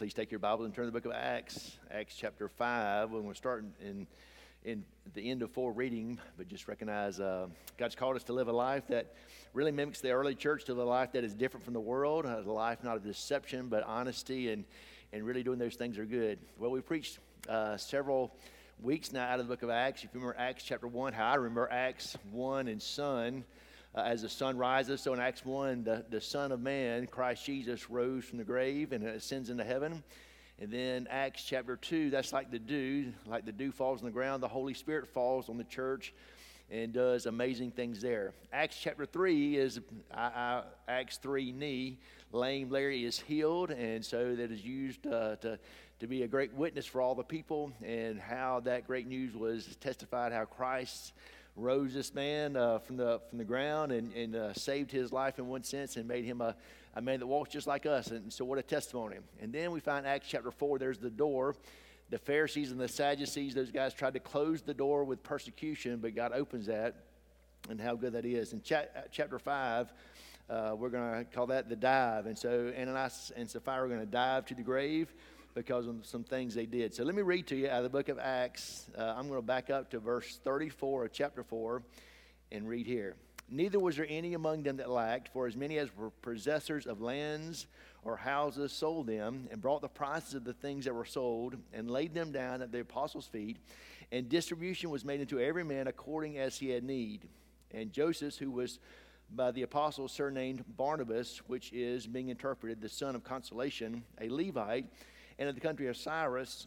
please take your Bible and turn to the book of Acts, Acts chapter 5. When we're starting in the end of 4 reading, but just recognize God's called us to live a life that really mimics the early church, to live a life that is different from the world, a life not of deception, but honesty, and really doing those things are good. Well, we preached several weeks now out of the book of Acts. If you remember Acts chapter 1, how I remember Acts 1 and sun, as the sun rises. So in Acts 1, the Son of Man, Christ Jesus, rose from the grave and ascends into heaven. And then Acts chapter 2, that's like the dew falls on the ground. The Holy Spirit falls on the church and does amazing things there. Acts chapter 3 is Acts 3 knee. Lame Larry is healed, and so that is used to be a great witness for all the people, and how that great news was testified, how Christ rose this man from the ground and saved his life in one sense and made him a man that walks just like us. And so what a testimony. And then we find Acts chapter 4, there's the door. The Pharisees and the Sadducees, those guys tried to close the door with persecution, but God opens that, and how good that is. In chapter 5, we're going to call that the dive. And so Ananias and Sapphira are going to dive to the grave because of some things they did. So let me read to you out of the book of Acts. I'm going to back up to verse 34 of chapter 4 and read here. Neither was there any among them that lacked, for as many as were possessors of lands or houses sold them, and brought the prices of the things that were sold, and laid them down at the apostles' feet, and distribution was made unto every man according as he had need. And Joseph, who was by the apostles surnamed Barnabas, which is, being interpreted, the son of consolation, a Levite, and of the country of Cyprus,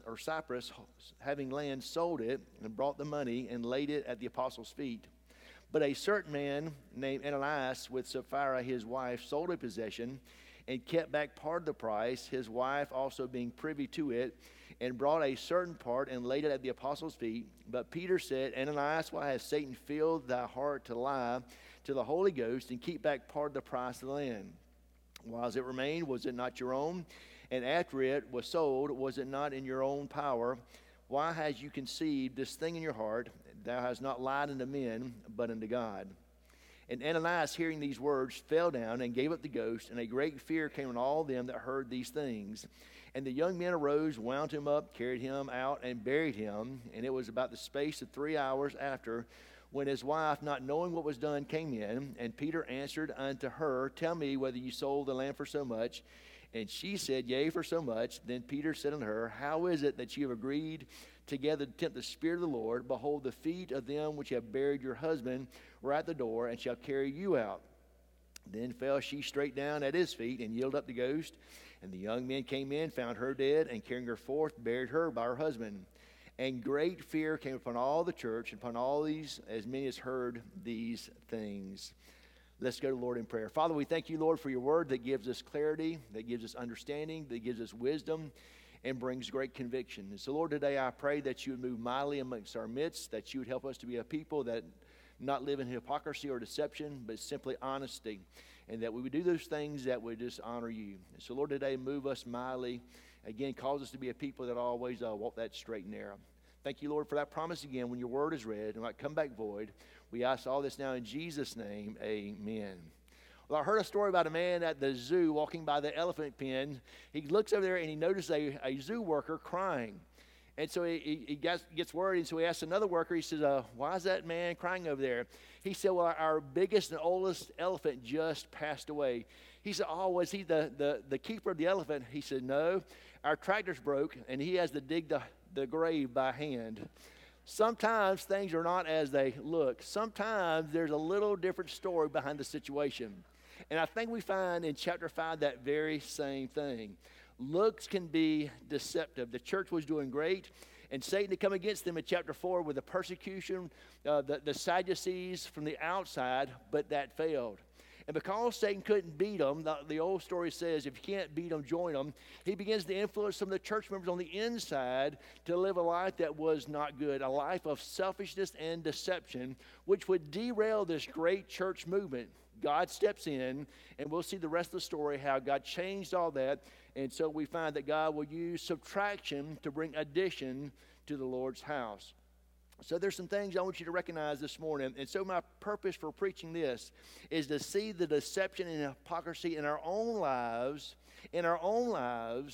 having land, sold it, and brought the money, and laid it at the apostles' feet. But a certain man named Ananias, with Sapphira his wife, sold a possession, and kept back part of the price, his wife also being privy to it, and brought a certain part, and laid it at the apostles' feet. But Peter said, Ananias, why has Satan filled thy heart to lie to the Holy Ghost, and keep back part of the price of the land? While it remained, was it not your own? And after it was sold, was it not in your own power? Why has you conceived this thing in your heart? Thou hast not lied unto men, but unto God. And Ananias, hearing these words, fell down and gave up the ghost, and a great fear came on all them that heard these things. And the young men arose, wound him up, carried him out, and buried him. And it was about the space of 3 hours after, when his wife, not knowing what was done, came in. And Peter answered unto her, Tell me whether you sold the land for so much. And she said, Yea, for so much. Then Peter said unto her, How is it that you have agreed together to tempt the Spirit of the Lord? Behold, the feet of them which have buried your husband were at the door, and shall carry you out. Then fell she straight down at his feet, and yielded up the ghost. And the young men came in, found her dead, and carrying her forth, buried her by her husband. And great fear came upon all the church, and upon all these, as many as heard these things. Let's go to the Lord in prayer. Father, we thank you, Lord, for your word that gives us clarity, that gives us understanding, that gives us wisdom, and brings great conviction. And so, Lord, today I pray that you would move mightily amongst our midst, that you would help us to be a people that not live in hypocrisy or deception, but simply honesty, and that we would do those things that would just honor you. And so, Lord, today move us mightily. Again, cause us to be a people that always walk that straight and narrow. Thank you, Lord, for that promise again when your word is read and might come back void. We ask all this now in Jesus' name, amen. Well, I heard a story about a man at the zoo walking by the elephant pen. He looks over there and he noticed a zoo worker crying. And so he gets worried, and so he asks another worker, he says, why is that man crying over there? He said, well, our biggest and oldest elephant just passed away. He said, oh, was he the keeper of the elephant? He said, no, our tractor's broke, and he has to dig the grave by hand. Sometimes things are not as they look. Sometimes there's a little different story behind the situation. And I think we find in chapter 5 that very same thing. Looks can be deceptive. The church was doing great, and Satan had come against them in chapter 4 with the persecution, the Sadducees from the outside, but that failed. And because Satan couldn't beat them, the old story says, if you can't beat them, join them. He begins to influence some of the church members on the inside to live a life that was not good, a life of selfishness and deception, which would derail this great church movement. God steps in, and we'll see the rest of the story, how God changed all that. And so we find that God will use subtraction to bring addition to the Lord's house. So there's some things I want you to recognize this morning. And so my purpose for preaching this is to see the deception and hypocrisy in our own lives,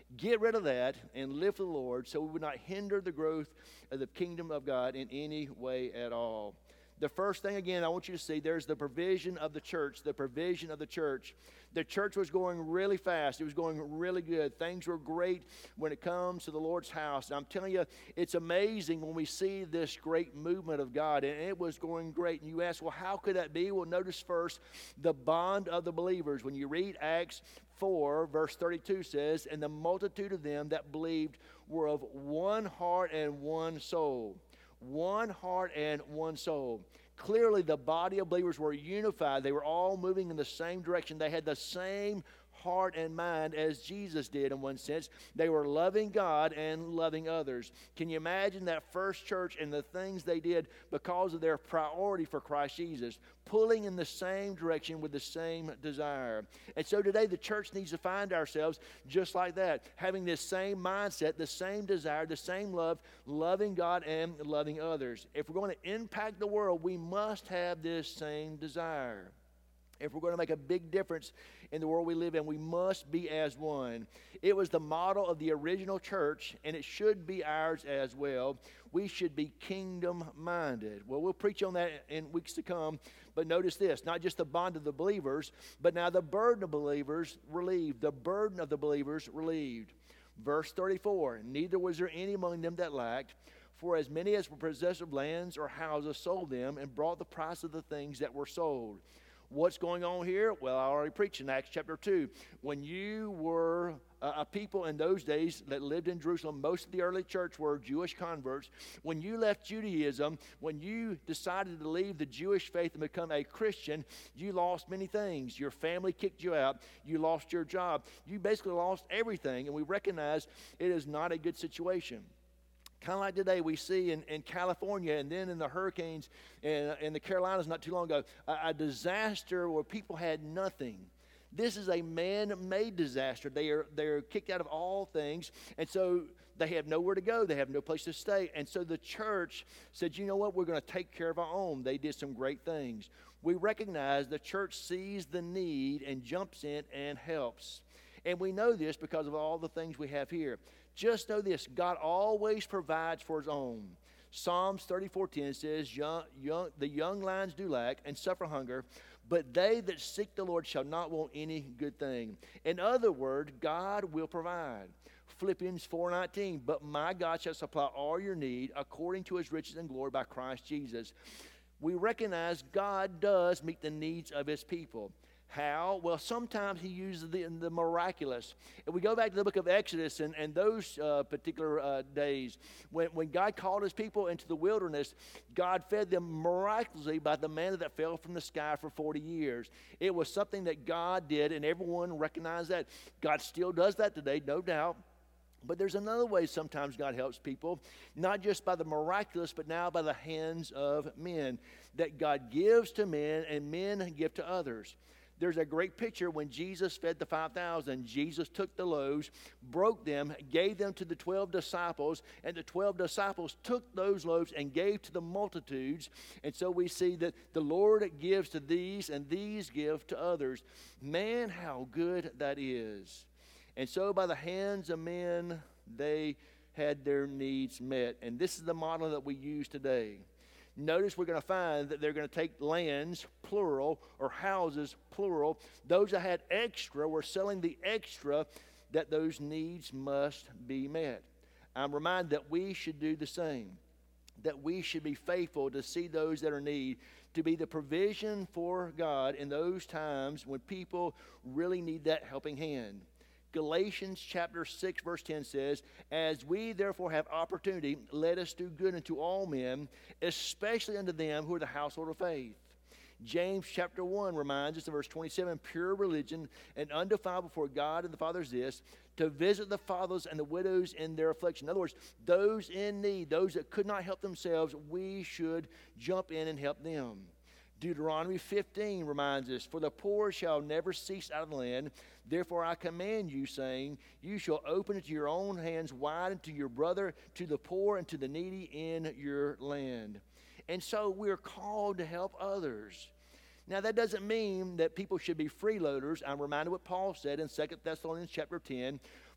Get rid of that and live for the Lord so we would not hinder the growth of the kingdom of God in any way at all. The first thing, again, I want you to see, there's the provision of the church, the provision of the church. The church was going really fast. It was going really good. Things were great when it comes to the Lord's house. And I'm telling you, it's amazing when we see this great movement of God, and it was going great. And you ask, well, how could that be? Well, notice first the bond of the believers. When you read Acts 4, verse 32 says, and the multitude of them that believed were of one heart and one soul. One heart and one soul. Clearly, the body of believers were unified. They were all moving in the same direction. They had the same heart and mind as Jesus did in one sense. They were loving God and loving others. Can you imagine that first church and the things they did because of their priority for Christ Jesus, pulling in the same direction with the same desire? And so today the church needs to find ourselves just like that, having this same mindset, the same desire, the same love, loving God and loving others. If we're going to impact the world, we must have this same desire. If we're going to make a big difference in the world we live in, we must be as one. It was the model of the original church, and it should be ours as well. We should be kingdom-minded. Well, we'll preach on that in weeks to come, but notice this, not just the bond of the believers, but now the burden of believers relieved. The burden of the believers relieved. Verse 34, neither was there any among them that lacked, for as many as were possessors of lands or houses sold them and brought the price of the things that were sold. What's going on here? Well, I already preached in Acts chapter 2. When you were a people in those days that lived in Jerusalem, most of the early church were Jewish converts. When you left Judaism, when you decided to leave the Jewish faith and become a Christian, you lost many things. Your family kicked you out. You lost your job. You basically lost everything, and we recognize it is not a good situation. Kind of like today we see in California and then in the hurricanes in the Carolinas not too long ago, a disaster where people had nothing. This is a man-made disaster. They're kicked out of all things, and so they have nowhere to go. They have no place to stay. And so the church said, you know what, we're going to take care of our own. They did some great things. We recognize the church sees the need and jumps in and helps. And we know this because of all the things we have here. Just know this, God always provides for his own. Psalms 34:10 says, the young lions do lack and suffer hunger, but they that seek the Lord shall not want any good thing. In other words, God will provide. Philippians 4:19, but my God shall supply all your need according to his riches and glory by Christ Jesus. We recognize God does meet the needs of his people. How? Well, sometimes he uses the miraculous. If we go back to the book of Exodus and those particular days, when God called his people into the wilderness, God fed them miraculously by the manna that fell from the sky for 40 years. It was something that God did, and everyone recognized that. God still does that today, no doubt. But there's another way sometimes God helps people, not just by the miraculous, but now by the hands of men, that God gives to men and men give to others. There's a great picture when Jesus fed the 5,000. Jesus took the loaves, broke them, gave them to the 12 disciples, and the 12 disciples took those loaves and gave to the multitudes. And so we see that the Lord gives to these, and these give to others. Man, how good that is. And so by the hands of men, they had their needs met. And this is the model that we use today. Notice we're going to find that they're going to take lands, plural, or houses, plural. Those that had extra were selling the extra, that those needs must be met. I'm reminded that we should do the same, that we should be faithful to see those that are in need, to be the provision for God in those times when people really need that helping hand. Galatians chapter 6 verse 10 says, as we therefore have opportunity, let us do good unto all men, especially unto them who are the household of faith. James chapter 1 reminds us in verse 27, pure religion and undefiled before God and the Father is this, to visit the fatherless and the widows in their affliction. In other words, those in need, those that could not help themselves, we should jump in and help them. Deuteronomy 15 reminds us, for the poor shall never cease out of the land. Therefore I command you, saying, you shall open it to your own hands wide unto your brother, to the poor and to the needy in your land. And so we're called to help others. Now that doesn't mean that people should be freeloaders. I'm reminded what Paul said in 2 Thessalonians chapter 10,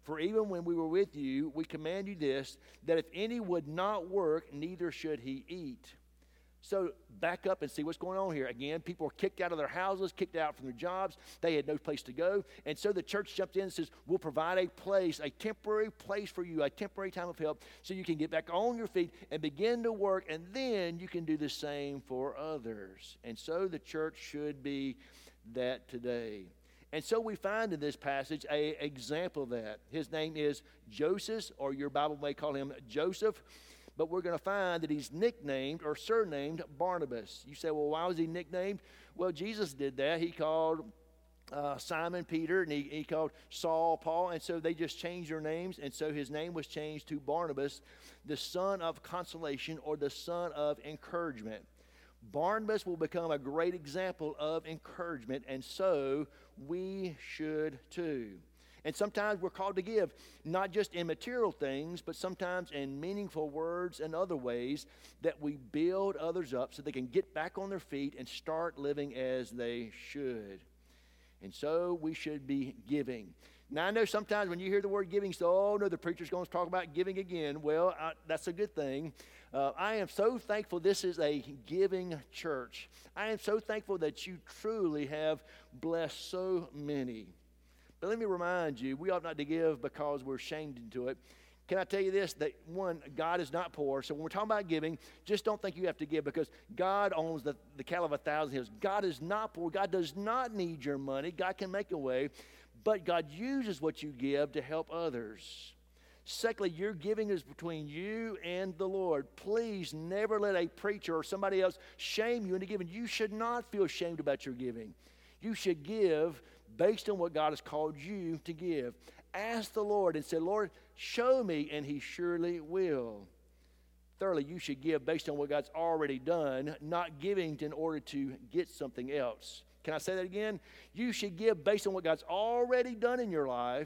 For even when we were with you, we command you this, that if any would not work, neither should he eat. So back up and see what's going on here. Again, people were kicked out of their houses, kicked out from their jobs. They had no place to go. And so the church jumped in and says, we'll provide a place, a temporary place for you, a temporary time of help, so you can get back on your feet and begin to work, and then you can do the same for others. And so the church should be that today. And so we find in this passage an example of that. His name is Joseph, or your Bible may call him Joseph. But we're going to find that he's nicknamed or surnamed Barnabas. You say, well, why was he nicknamed? Well, Jesus did that. He called Simon Peter, and he called Saul Paul. And so they just changed their names. And so his name was changed to Barnabas, the son of consolation, or the son of encouragement. Barnabas will become a great example of encouragement, and so we should too. And sometimes we're called to give, not just in material things, but sometimes in meaningful words and other ways that we build others up so they can get back on their feet and start living as they should. And so we should be giving. Now, I know sometimes when you hear the word giving, you say, oh, no, the preacher's going to talk about giving again. Well, that's a good thing. I am so thankful this is a giving church. I am so thankful that you truly have blessed so many. But let me remind you, we ought not to give because we're shamed into it. Can I tell you this? That one, God is not poor. So when we're talking about giving, just don't think you have to give because God owns the cattle of 1,000 hills. God is not poor. God does not need your money. God can make a way. But God uses what you give to help others. Secondly, your giving is between you and the Lord. Please never let a preacher or somebody else shame you into giving. You should not feel shamed about your giving. You should give based on what God has called you to give. Ask the Lord and say, Lord, show me, and he surely will. Thirdly, you should give based on what God's already done, not giving in order to get something else. Can I say that again? You should give based on what God's already done in your life,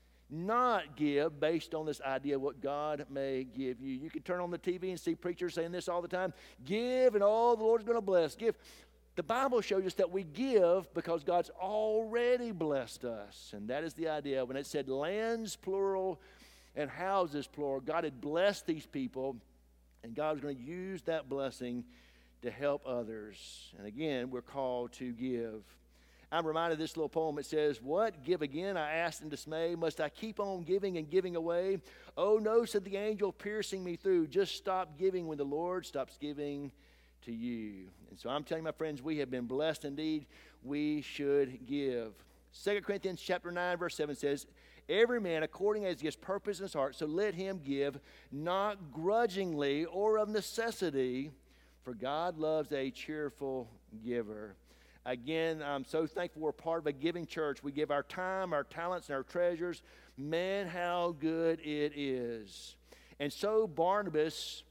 not give based on this idea of what God may give you. You can turn on the TV and see preachers saying this all the time. Give and all the Lord's going to bless. Give. The Bible shows us that we give because God's already blessed us. And that is the idea. When it said lands, plural, and houses, plural, God had blessed these people, and God was going to use that blessing to help others. And again, we're called to give. I'm reminded of this little poem. It says, what? Give again, I asked in dismay. Must I keep on giving and giving away? Oh, no, said the angel, piercing me through. Just stop giving when the Lord stops giving to you. And so I'm telling you, my friends, we have been blessed indeed. We should give. 2 Corinthians chapter 9, verse 7 says, every man according as he has purpose in his heart, so let him give, not grudgingly or of necessity, for God loves a cheerful giver. Again, I'm so thankful we're part of a giving church. We give our time, our talents, and our treasures. Man, how good it is. And so Barnabas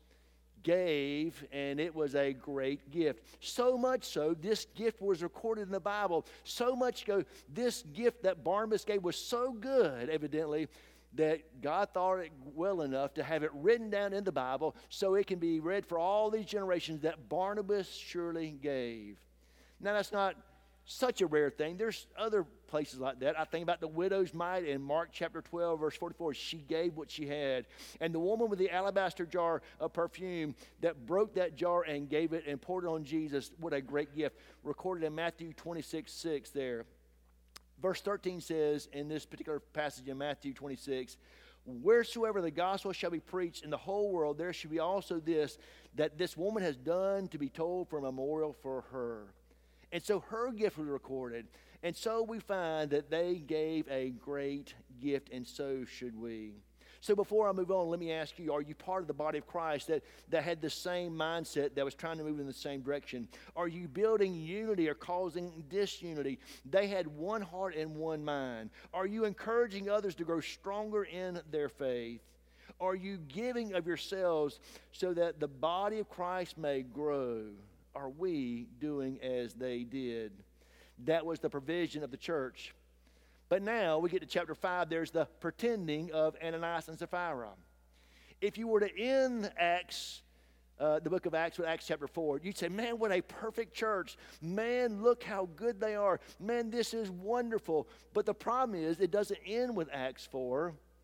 gave, and it was a great gift. So much so, this gift was recorded in the Bible. So much so, this gift that Barnabas gave was so good, evidently, that God thought it well enough to have it written down in the Bible so it can be read for all these generations that Barnabas surely gave. Now, that's not such a rare thing. There's other places like that. I think about the widow's mite in Mark chapter 12, verse 44. She gave what she had. And the woman with the alabaster jar of perfume that broke that jar and gave it and poured it on Jesus. What a great gift. Recorded in Matthew 26:6 there. Verse 13 says in this particular passage in Matthew 26, wheresoever the gospel shall be preached in the whole world, there shall be also this, that this woman has done to be told for a memorial for her. And so her gift was recorded. And so we find that they gave a great gift, and so should we. So before I move on, let me ask you, are you part of the body of Christ that had the same mindset, that was trying to move in the same direction? Are you building unity or causing disunity? They had one heart and one mind. Are you encouraging others to grow stronger in their faith? Are you giving of yourselves so that the body of Christ may grow? Are we doing as they did? That was the provision of the church. But now we get to chapter 5, there's the pretending of Ananias and Sapphira. If you were to end Acts, the book of Acts with Acts chapter 4, you'd say, man, what a perfect church. Man, look how good they are. Man, this is wonderful. But the problem is, it doesn't end with Acts 4.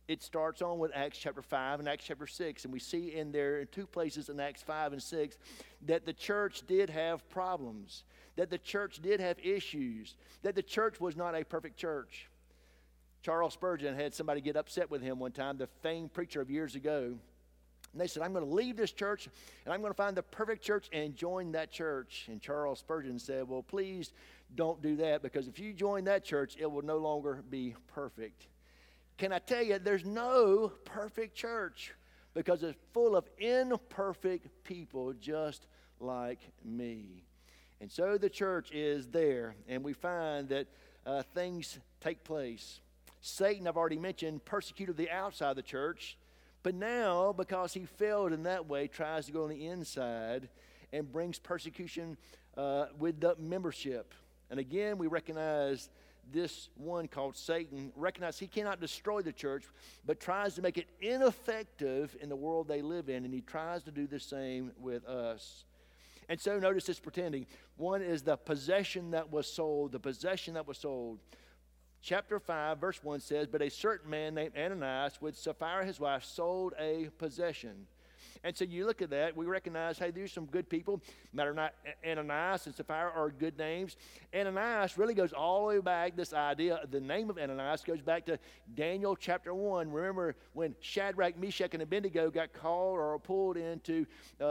it starts on with Acts chapter 5 and Acts chapter 6. And we see in there, in two places in Acts 5 and 6, that the church did have problems, that the church did have issues, that the church was not a perfect church. Charles Spurgeon had somebody get upset with him one time, the famed preacher of years ago. And they said, I'm going to leave this church, and I'm going to find the perfect church and join that church. And Charles Spurgeon said, well, please don't do that, because if you join that church, it will no longer be perfect. Can I tell you, there's no perfect church, because it's full of imperfect people just like me. And so the church is there, and we find that things take place. Satan, I've already mentioned, persecuted the outside of the church, but now, because he failed in that way, tries to go on the inside and brings persecution with the membership. And again, we recognize this one called Satan, recognize he cannot destroy the church, but tries to make it ineffective in the world they live in, and he tries to do the same with us. And so notice this pretending. One is the possession that was sold, the possession that was sold. Chapter 5, verse 1 says, but a certain man named Ananias with Sapphira his wife sold a possession. And so you look at that, we recognize, hey, these are some good people. Matter of not, Ananias and Sapphira are good names. Ananias really goes all the way back. This idea, the name of Ananias goes back to Daniel chapter 1. Remember when Shadrach, Meshach, and Abednego got called or pulled into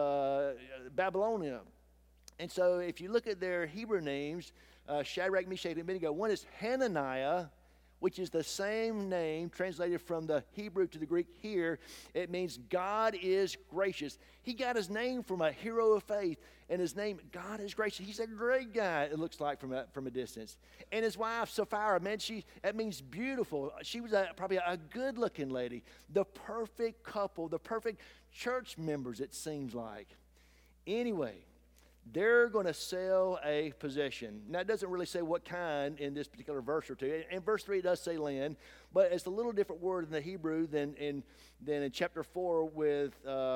Babylonia. And so if you look at their Hebrew names, Shadrach, Meshach, and Abednego, one is Hananiah, which is the same name translated from the Hebrew to the Greek here. It means God is gracious. He got his name from a hero of faith, and his name, God is gracious. He's a great guy, it looks like from a distance. And his wife, Sapphira, man, that means beautiful. She was probably a good-looking lady, the perfect couple, the perfect church members, it seems like. Anyway, they're going to sell a possession. Now, it doesn't really say what kind in this particular verse or two. In verse 3, it does say land, but it's a little different word in the Hebrew than in chapter 4 with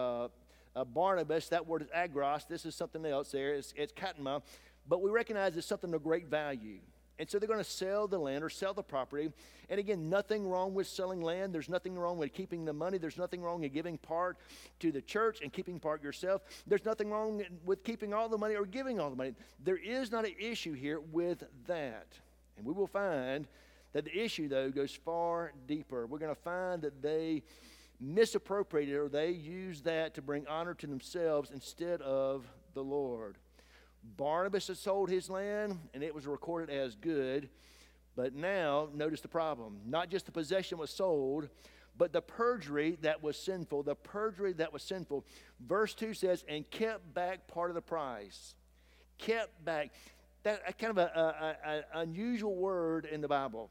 Barnabas. That word is agros. This is something else there. It's katma, but we recognize it's something of great value. And so they're going to sell the land or sell the property. And again, nothing wrong with selling land. There's nothing wrong with keeping the money. There's nothing wrong in giving part to the church and keeping part yourself. There's nothing wrong with keeping all the money or giving all the money. There is not an issue here with that. And we will find that the issue, though, goes far deeper. We're going to find that they misappropriated or they used that to bring honor to themselves instead of the Lord. Barnabas had sold his land, and it was recorded as good. But now, notice the problem. Not just the possession was sold, but the perjury that was sinful. The perjury that was sinful. Verse 2 says, and kept back part of the price. Kept back. That kind of an unusual word in the Bible.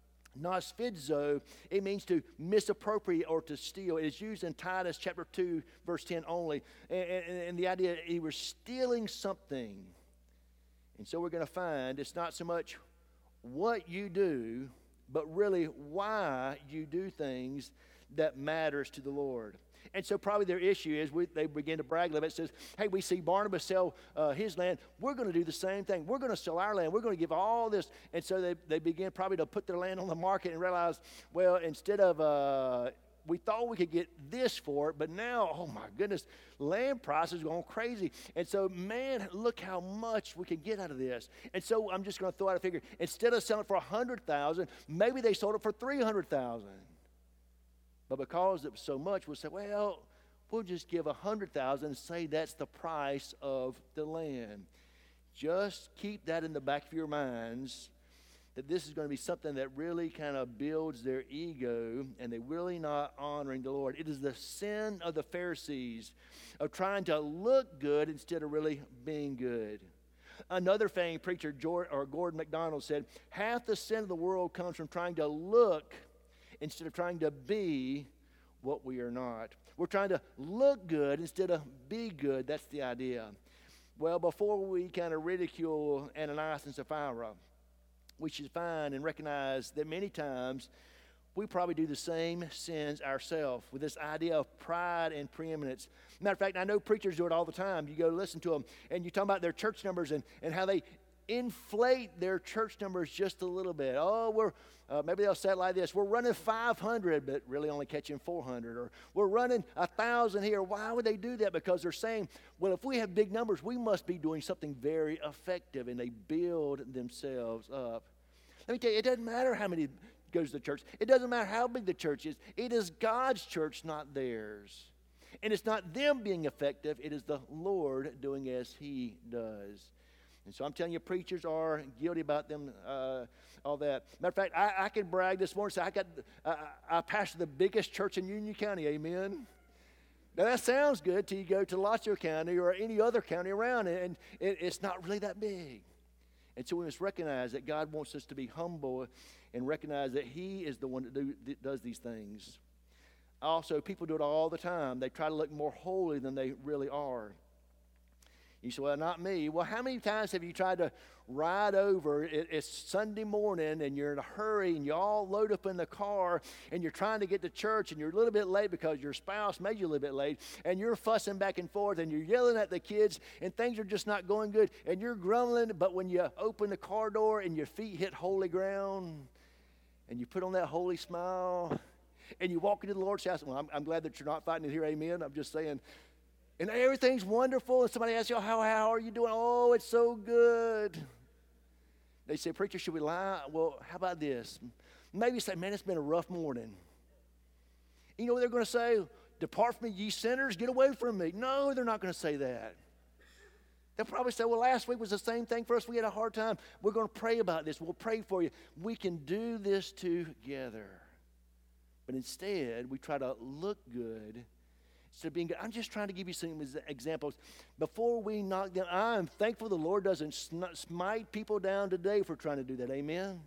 Nosfidzo, it means to misappropriate or to steal. It is used in Titus chapter 2, verse 10 only. And the idea he was stealing something. And so we're going to find it's not so much what you do, but really why you do things that matters to the Lord. And so probably their issue is they begin to brag a little bit. It says, hey, we see Barnabas sell his land. We're going to do the same thing. We're going to sell our land. We're going to give all this. And so they begin probably to put their land on the market and realize, well, instead of, we thought we could get this for it, but now, oh my goodness, land prices are going crazy. And so, man, look how much we can get out of this. And so I'm just going to throw out a figure. Instead of selling it for $100,000, maybe they sold it for $300,000. But because it was so much, we'll say, well, we'll just give $100,000 and say that's the price of the land. Just keep that in the back of your minds, that this is going to be something that really kind of builds their ego, and they're really not honoring the Lord. It is the sin of the Pharisees of trying to look good instead of really being good. Another famed preacher, Gordon MacDonald, said, half the sin of the world comes from trying to look instead of trying to be what we are not. We're trying to look good instead of be good. That's the idea. Well, before we kind of ridicule Ananias and Sapphira, we should find and recognize that many times we probably do the same sins ourselves with this idea of pride and preeminence. Matter of fact, I know preachers do it all the time. You go listen to them, and you talk about their church numbers and how they inflate their church numbers just a little bit. Maybe they'll say it like this: we're running 500, but really only catching 400. Or we're running 1,000 here. Why would they do that? Because they're saying, well, if we have big numbers, we must be doing something very effective, and they build themselves up. Let me tell you, it doesn't matter how many goes to church. It doesn't matter how big the church is. It is God's church, not theirs. And it's not them being effective. It is the Lord doing as He does. And so I'm telling you, preachers are guilty about them, all that. Matter of fact, I can brag this morning. Say I pastor the biggest church in Union County. Amen. Now that sounds good till you go to Alachua County or any other county around, and it's not really that big. And so we must recognize that God wants us to be humble and recognize that He is the one that does these things. Also, people do it all the time. They try to look more holy than they really are. You say, well, not me. Well, how many times have you tried to ride over? It's Sunday morning and you're in a hurry and you all load up in the car and you're trying to get to church and you're a little bit late because your spouse made you a little bit late, and you're fussing back and forth and you're yelling at the kids and things are just not going good and you're grumbling, but when you open the car door and your feet hit holy ground and you put on that holy smile and you walk into the Lord's house, well, I'm glad that you're not fighting it here, amen. I'm just saying. And everything's wonderful, and somebody asks you, how are you doing? Oh, it's so good. They say, preacher, should we lie? Well, how about this? Maybe say, man, it's been a rough morning. You know what they're going to say? Depart from me, ye sinners, get away from me. No, they're not going to say that. They'll probably say, well, last week was the same thing for us. We had a hard time. We're going to pray about this. We'll pray for you. We can do this together. But instead, we try to look good. So being good. I'm just trying to give you some examples. Before we knock down, I'm thankful the Lord doesn't smite people down today for trying to do that. Amen?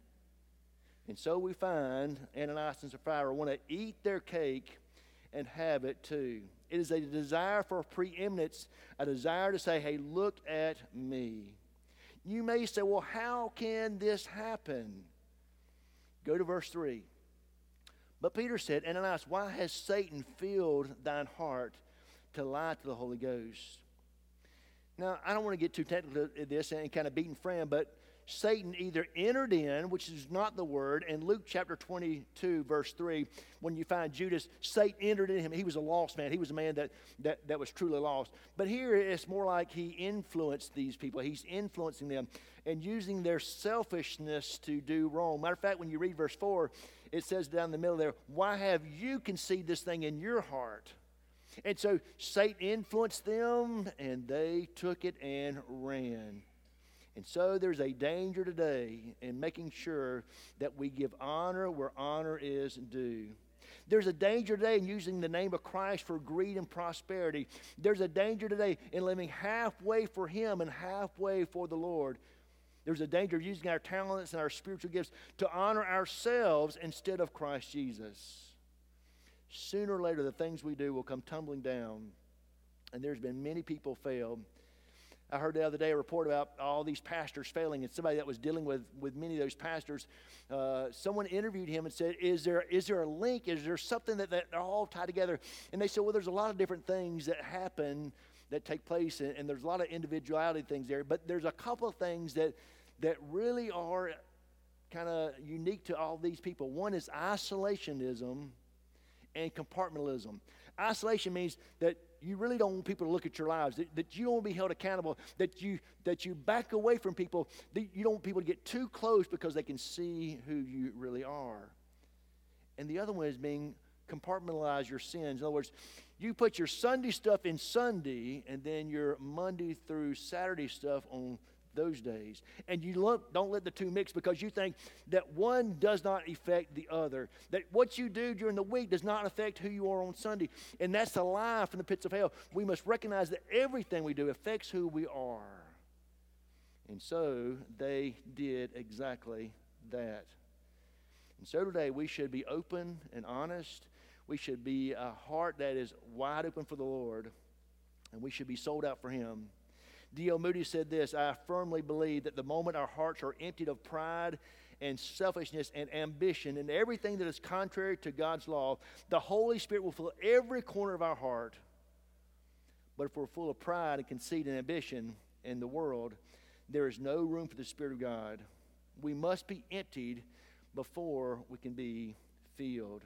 And so we find Ananias and Sapphira want to eat their cake and have it too. It is a desire for preeminence, a desire to say, hey, look at me. You may say, well, how can this happen? Go to verse 3. But Peter said, Ananias, why has Satan filled thine heart to lie to the Holy Ghost? Now, I don't want to get too technical at this and kind of beating friend, but Satan either entered in, which is not the word, in Luke chapter 22, verse 3, when you find Judas, Satan entered in him. He was a lost man. He was a man that was truly lost. But here it's more like he influenced these people. He's influencing them and using their selfishness to do wrong. Matter of fact, when you read verse 4, it says down in the middle there, why have you conceived this thing in your heart? And so Satan influenced them, and they took it and ran. And so there's a danger today in making sure that we give honor where honor is due. There's a danger today in using the name of Christ for greed and prosperity. There's a danger today in living halfway for Him and halfway for the Lord. There's a danger of using our talents and our spiritual gifts to honor ourselves instead of Christ Jesus. Sooner or later, the things we do will come tumbling down. And there's been many people fail. I heard the other day a report about all these pastors failing, and somebody that was dealing with many of those pastors, someone interviewed him and said, is there a link? Is there something that they're all tied together? And they said, well, there's a lot of different things that happen that take place, and there's a lot of individuality things there, but there's a couple of things that really are kind of unique to all these people. One is isolationism and compartmentalism. Isolation means that you really don't want people to look at your lives, that you don't want to be held accountable, that you back away from people, that you don't want people to get too close because they can see who you really are. And the other one is being compartmentalize your sins. In other words, you put your Sunday stuff in Sunday and then your Monday through Saturday stuff on those days. And you don't let the two mix because you think that one does not affect the other. That what you do during the week does not affect who you are on Sunday. And that's a lie from the pits of hell. We must recognize that everything we do affects who we are. And so they did exactly that. And so today we should be open and honest. We should be a heart that is wide open for the Lord. And we should be sold out for Him. D.L. Moody said this, I firmly believe that the moment our hearts are emptied of pride and selfishness and ambition and everything that is contrary to God's law, the Holy Spirit will fill every corner of our heart. But if we're full of pride and conceit and ambition in the world, there is no room for the Spirit of God. We must be emptied before we can be filled.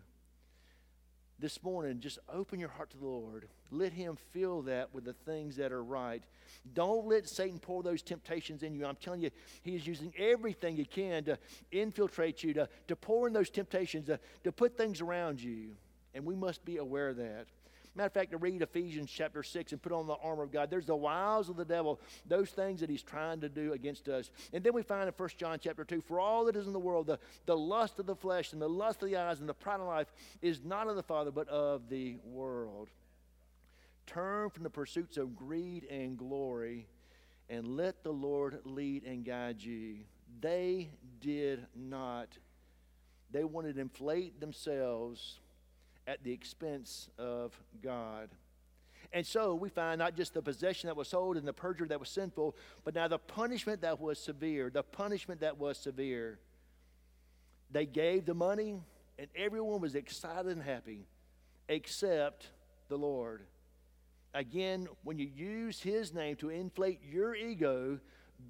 This morning, just open your heart to the Lord. Let Him fill that with the things that are right. Don't let Satan pour those temptations in you. I'm telling you, he is using everything he can to infiltrate you, to pour in those temptations, to put things around you. And we must be aware of that. Matter of fact, to read Ephesians chapter 6 and put on the armor of God, there's the wiles of the devil, those things that he's trying to do against us. And then we find in 1 John chapter 2, for all that is in the world, the lust of the flesh and the lust of the eyes and the pride of life is not of the Father, but of the world. Turn from the pursuits of greed and glory and let the Lord lead and guide you. They did not. They wanted to inflate themselves at the expense of God. And so we find not just the possession that was sold and the perjury that was sinful, but now the punishment that was severe. The punishment that was severe. They gave the money, and everyone was excited and happy, except the Lord. Again, when you use His name to inflate your ego,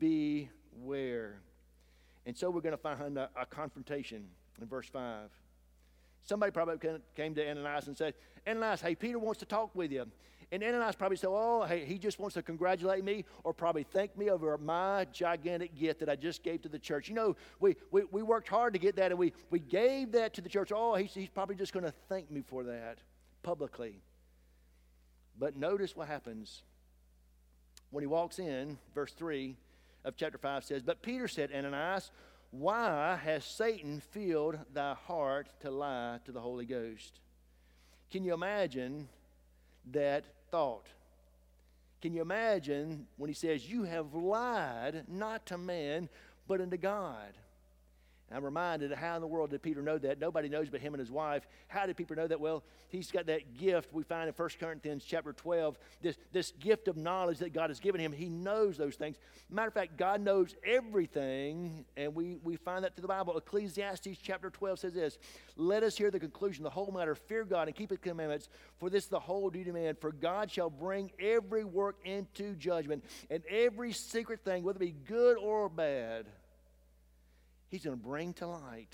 beware. And so we're going to find a confrontation in verse 5. Somebody probably came to Ananias and said, Ananias, hey, Peter wants to talk with you. And Ananias probably said, oh, hey, he just wants to congratulate me or probably thank me over my gigantic gift that I just gave to the church. You know, we worked hard to get that, and we gave that to the church. Oh, he's probably just going to thank me for that publicly. But notice what happens. When he walks in, verse 3 of chapter 5 says, but Peter said, Ananias, why has Satan filled thy heart to lie to the Holy Ghost? Can you imagine that thought? Can you imagine when he says, you have lied not to man, but unto God? And I'm reminded of how in the world did Peter know that? Nobody knows but him and his wife. How did Peter know that? Well, he's got that gift we find in 1 Corinthians chapter 12, this gift of knowledge that God has given him. He knows those things. Matter of fact, God knows everything, and we find that through the Bible. Ecclesiastes chapter 12 says this, let us hear the conclusion, the whole matter, fear God and keep His commandments, for this is the whole duty of man. For God shall bring every work into judgment, and every secret thing, whether it be good or bad, He's going to bring to light.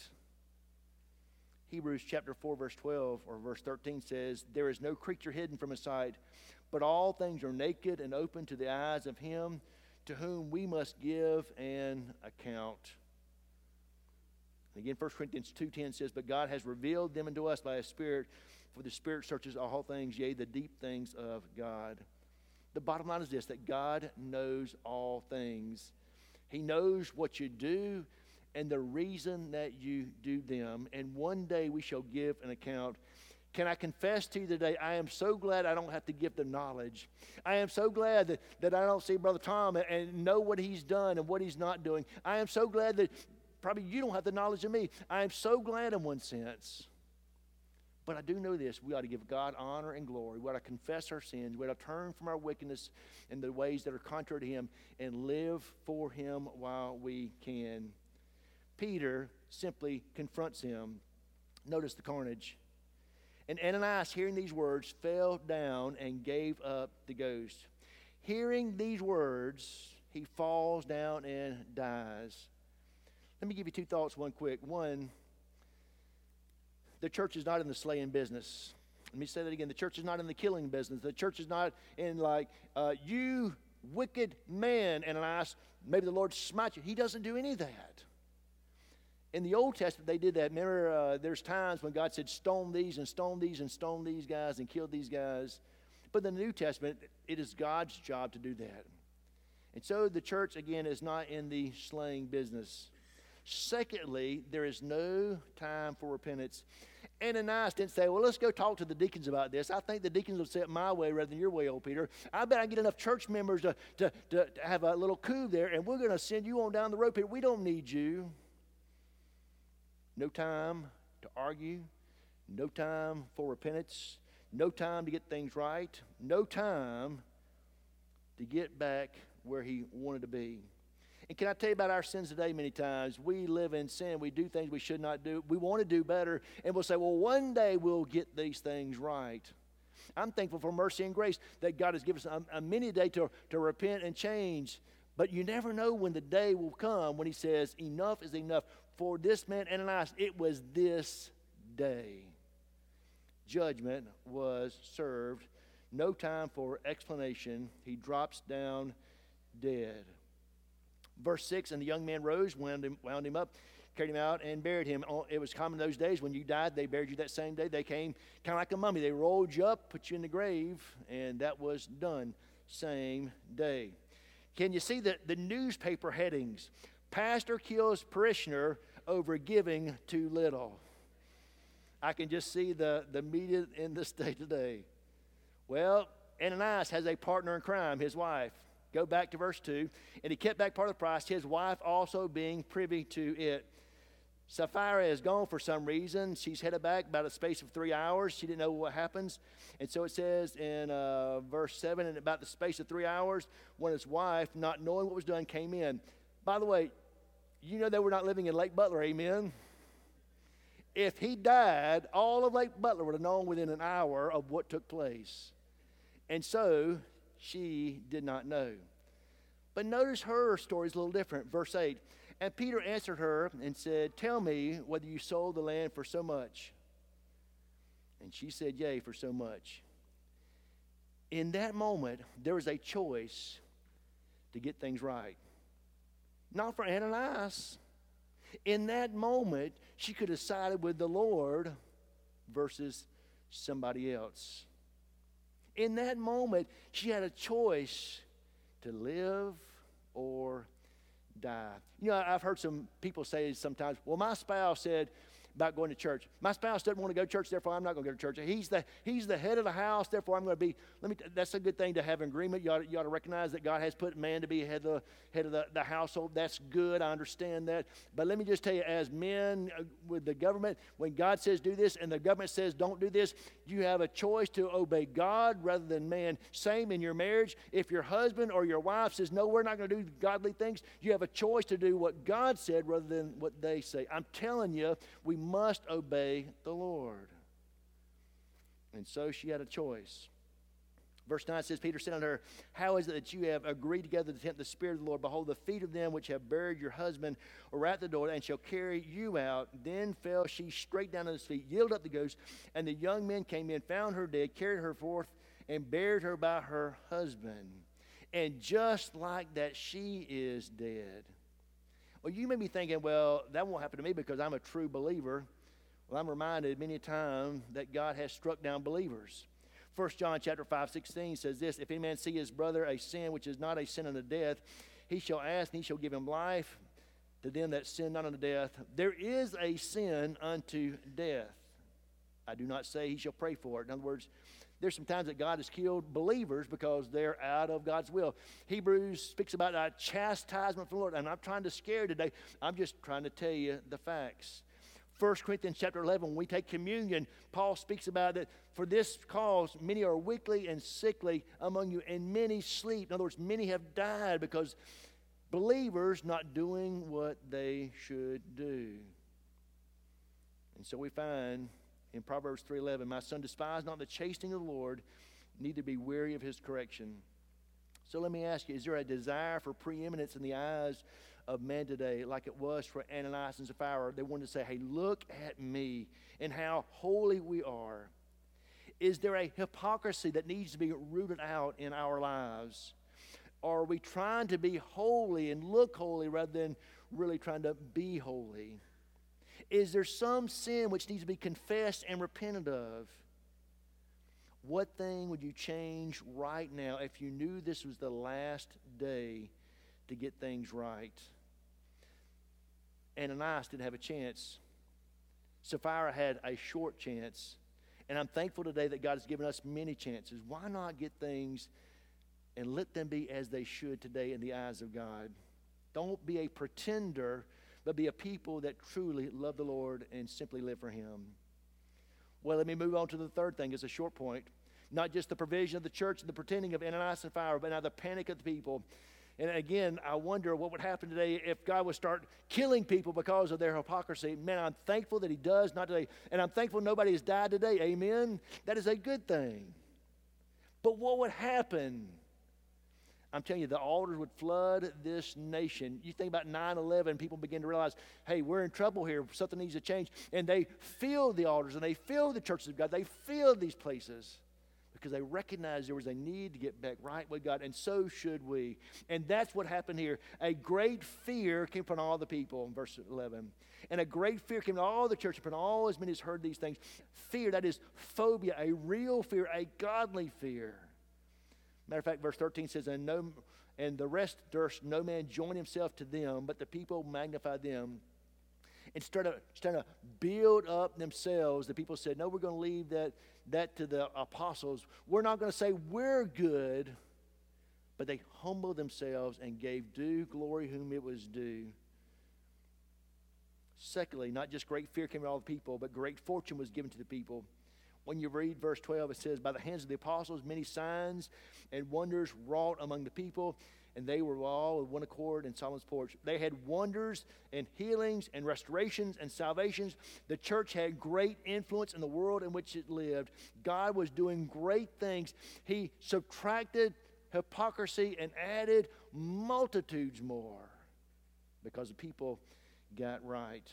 Hebrews chapter 4 verse 12 or verse 13 says, there is no creature hidden from His sight, but all things are naked and open to the eyes of Him to whom we must give an account. And again, 1 Corinthians 2:10 says, but God has revealed them unto us by His Spirit, for the Spirit searches all things, yea, the deep things of God. The bottom line is this, that God knows all things. He knows what you do and the reason that you do them. And one day we shall give an account. Can I confess to you today, I am so glad I don't have to give the knowledge. I am so glad that I don't see Brother Tom and know what he's done and what he's not doing. I am so glad that probably you don't have the knowledge of me. I am so glad in one sense. But I do know this, we ought to give God honor and glory. We ought to confess our sins. We ought to turn from our wickedness and the ways that are contrary to Him and live for Him while we can. Peter simply confronts him. Notice the carnage. And Ananias, hearing these words, fell down and gave up the ghost. Hearing these words, he falls down and dies. Let me give you two thoughts, one quick. One, the church is not in the slaying business. Let me say that again. The church is not in the killing business. The church is not in you wicked man, Ananias, maybe the Lord smite you. He doesn't do any of that. In the Old Testament, they did that. Remember, there's times when God said, stone these and stone these and stone these guys and kill these guys. But in the New Testament, it is God's job to do that. And so the church, again, is not in the slaying business. Secondly, there is no time for repentance. Ananias didn't say, well, let's go talk to the deacons about this. I think the deacons will say it my way rather than your way, old Peter. I bet I get enough church members to have a little coup there, and we're going to send you on down the road, Peter. We don't need you. No time to argue, no time for repentance, no time to get things right, no time to get back where he wanted to be. And can I tell you about our sins today? Many times we live in sin. We do things we should not do. We want to do better, and we'll say, well, one day we'll get these things right. I'm thankful for mercy and grace that God has given us a many day to repent and change. But you never know when the day will come when he says, enough is enough. For this man, Ananias, it was this day. Judgment was served. No time for explanation. He drops down dead. Verse 6, and the young man rose, wound him up, carried him out, and buried him. It was common those days when you died, they buried you that same day. They came kind of like a mummy. They rolled you up, put you in the grave, and that was done same day. Can you see the newspaper headings? Pastor kills parishioner over giving too little. I can just see the media in this day today. Well, Ananias has a partner in crime, his wife. Go back to verse 2. And he kept back part of the price, his wife also being privy to it. Sapphira is gone for some reason. She's headed back about a space of 3 hours. She didn't know what happens. And so it says in verse 7, and about the space of 3 hours, when his wife, not knowing what was done, came in. By the way, you know they were not living in Lake Butler, amen? If he died, all of Lake Butler would have known within an hour of what took place. And so she did not know. But notice her story is a little different. Verse 8, and Peter answered her and said, tell me whether you sold the land for so much. And she said, yea, for so much. In that moment, there was a choice to get things right. Not for Ananias. In that moment, she could have sided with the Lord versus somebody else. In that moment, she had a choice to live or die. You know, I've heard some people say sometimes, well, my spouse said about going to church. My spouse doesn't want to go to church, therefore I'm not going to go to church. He's the head of the house, therefore I'm going to be. That's a good thing to have an agreement. You ought to recognize that God has put man to be head of the household. That's good. I understand that. But let me just tell you, as men with the government, when God says do this and the government says don't do this, you have a choice to obey God rather than man. Same in your marriage. If your husband or your wife says, no, we're not going to do godly things, you have a choice to do what God said rather than what they say. I'm telling you, we must obey the Lord. And so she had a choice. Verse 9 says, Peter said unto her, how is it that you have agreed together to tempt the Spirit of the Lord? Behold, the feet of them which have buried your husband are at the door, and shall carry you out. Then fell she straight down at his feet, yielded up the ghost, and the young men came in, found her dead, carried her forth, and buried her by her husband. And just like that, she is dead. Well, you may be thinking, well, that won't happen to me because I'm a true believer. Well, I'm reminded many times that God has struck down believers. 1 John chapter 5:16 says this, if any man see his brother a sin which is not a sin unto death, he shall ask and he shall give him life to them that sin not unto death. There is a sin unto death. I do not say he shall pray for it. In other words, there's some times that God has killed believers because they're out of God's will. Hebrews speaks about a chastisement from the Lord. I'm not trying to scare today. I'm just trying to tell you the facts. 1 Corinthians chapter 11, when we take communion, Paul speaks about that for this cause many are weakly and sickly among you, and many sleep. In other words, many have died because believers not doing what they should do. And so we find in Proverbs 3:11, my son, despise not the chastening of the Lord, neither be weary of his correction. So let me ask you, is there a desire for preeminence in the eyes of man today like it was for Ananias and Sapphira? They wanted to say, hey, look at me and how holy we are. Is there a hypocrisy that needs to be rooted out in our lives? Or are we trying to be holy and look holy rather than really trying to be holy? Is there some sin which needs to be confessed and repented of? What thing would you change right now if you knew this was the last day to get things right? Ananias didn't have a chance. Sapphira had a short chance. And I'm thankful today that God has given us many chances. Why not get things and let them be as they should today in the eyes of God? Don't be a pretender, but be a people that truly love the Lord and simply live for Him. Well, let me move on to the third thing. It's a short point. Not just the provision of the church and the pretending of Ananias and Sapphira, but now the panic of the people. And again, I wonder what would happen today if God would start killing people because of their hypocrisy. Man, I'm thankful that He does not today. And I'm thankful nobody has died today. Amen? That is a good thing. But what would happen? I'm telling you, the altars would flood this nation. You think about 9/11, people begin to realize, hey, we're in trouble here. Something needs to change. And they filled the altars and they filled the churches of God. They filled these places because they recognized there was a need to get back right with God, and so should we. And that's what happened here. A great fear came upon all the people, in verse 11. And a great fear came to all the church, upon all as many as heard these things. Fear, that is phobia, a real fear, a godly fear. Matter of fact, verse 13 says, and the rest durst no man join himself to them, but the people magnified them. Instead of trying to build up themselves, the people said, no, we're going to leave that to the apostles. We're not going to say we're good, but they humbled themselves and gave due glory whom it was due. Secondly, not just great fear came to all the people, but great fortune was given to the people. When you read verse 12, it says, by the hands of the apostles, many signs and wonders wrought among the people, and they were all with one accord in Solomon's porch. They had wonders and healings and restorations and salvations. The church had great influence in the world in which it lived. God was doing great things. He subtracted hypocrisy and added multitudes more because the people got right.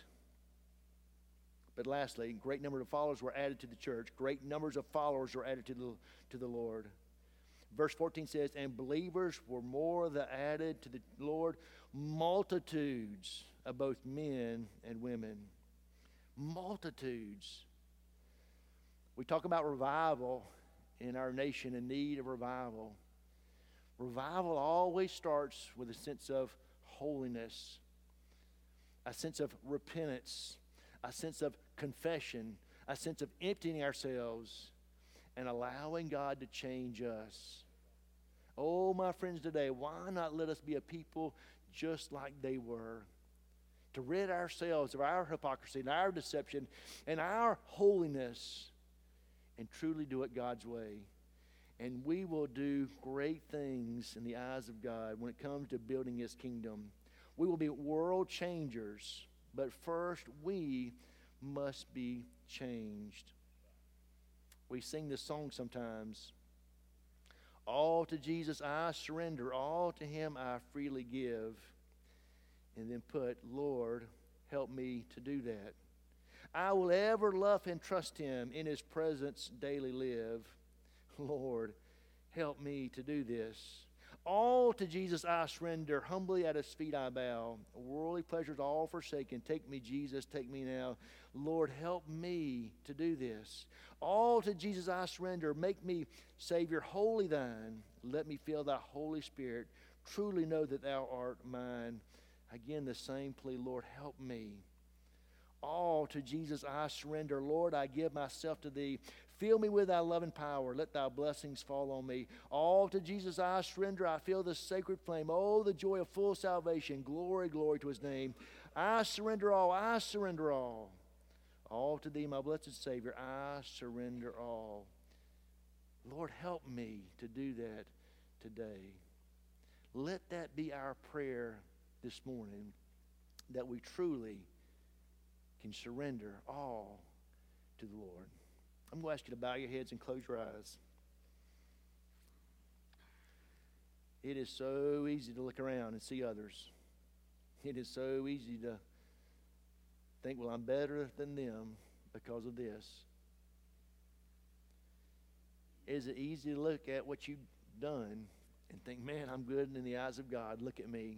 But lastly, great number of followers were added to the church. Great numbers of followers were added to the Lord. Verse 14 says, and believers were more than added to the Lord, multitudes of both men and women. Multitudes. We talk about revival in our nation, in need of revival. Revival always starts with a sense of holiness, a sense of repentance, a sense of confession, a sense of emptying ourselves and allowing God to change us. Oh, my friends, today, why not let us be a people just like they were? To rid ourselves of our hypocrisy and our deception and our holiness and truly do it God's way. And we will do great things in the eyes of God when it comes to building His kingdom. We will be world changers, but first we must be changed. We sing this song sometimes. All to Jesus I surrender, all to Him I freely give. And then put, Lord, help me to do that. I will ever love and trust Him, in His presence daily live. Lord, help me to do this. All to Jesus I surrender, humbly at His feet I bow. Worldly pleasures all forsaken, take me, Jesus, take me now. Lord, help me to do this. All to Jesus I surrender, make me, Savior, wholly Thine. Let me feel Thy Holy Spirit, truly know that Thou art mine. Again, the same plea, Lord, help me. All to Jesus I surrender. Lord, I give myself to Thee. Fill me with Thy loving power. Let Thy blessings fall on me. All to Jesus I surrender. I feel the sacred flame. Oh, the joy of full salvation. Glory, glory to His name. I surrender all. I surrender all. All to Thee, my blessed Savior. I surrender all. Lord, help me to do that today. Let that be our prayer this morning, that we truly can surrender all to the Lord. I'm going to ask you to bow your heads and close your eyes. It is so easy to look around and see others. It is so easy to think, well, I'm better than them because of this. Is it easy to look at what you've done and think, man, I'm good in the eyes of God. Look at me.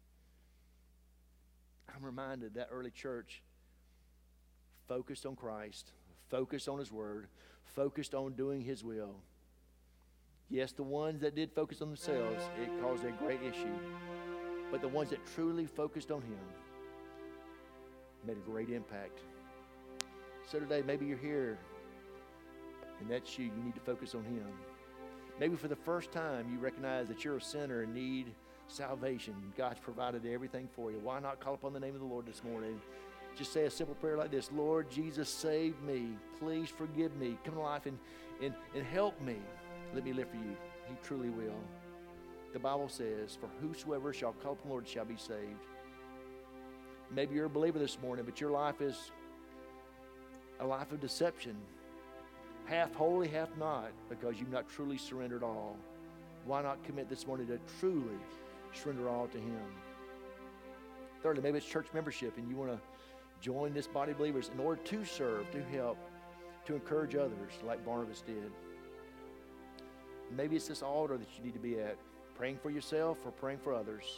I'm reminded that early church focused on Christ, focused on His Word, focused on doing His will. Yes, the ones that did focus on themselves, it caused a great issue. But the ones that truly focused on Him made a great impact. So today, maybe you're here, and that's you. You need to focus on Him. Maybe for the first time, you recognize that you're a sinner and need salvation. God's provided everything for you. Why not call upon the name of the Lord this morning? Just say a simple prayer like this. Lord Jesus, save me. Please forgive me. Come to life and help me. Let me live for You. He truly will. The Bible says, for whosoever shall call upon the Lord shall be saved. Maybe you're a believer this morning, but your life is a life of deception. Half holy, half not, because you've not truly surrendered all. why not commit this morning to truly surrender all to Him? Thirdly, maybe it's church membership and you want to join this body of believers in order to serve, to help, to encourage others like Barnabas did. Maybe it's this altar that you need to be at, praying for yourself or praying for others.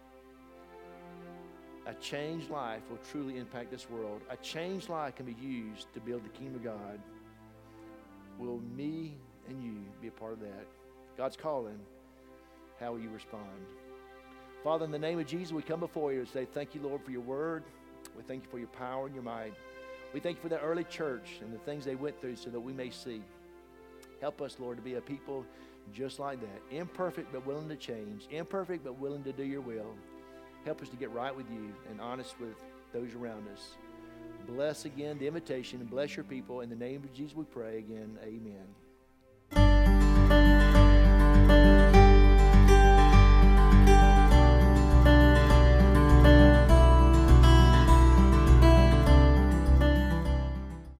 A changed life will truly impact this world. A changed life can be used to build the kingdom of God. Will me and you be a part of that? God's calling. How will you respond? Father, in the name of Jesus, we come before you and say thank you, Lord, for your word. We thank you for your power and your might. We thank you for that early church and the things they went through so that we may see. Help us, Lord, to be a people just like that. Imperfect but willing to change. Imperfect but willing to do your will. Help us to get right with you and honest with those around us. Bless again the invitation and bless your people. In the name of Jesus we pray again. Amen.